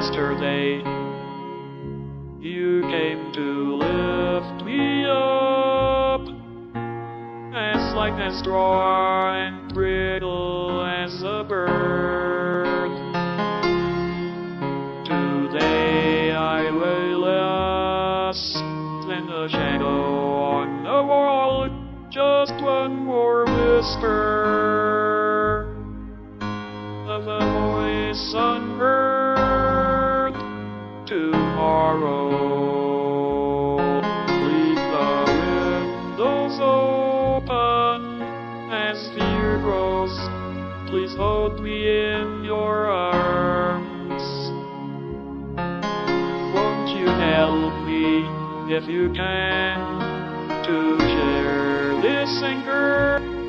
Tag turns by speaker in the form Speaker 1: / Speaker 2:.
Speaker 1: yesterday. You came to lift me up, as light as straw and brittle as a bird. Today I lay less than a shadow on the wall, just one more whisper of a voice unheard. Tomorrow, leave the windows open as fear grows. Please hold me in your arms. Won't you help me, if you can, to share this anger?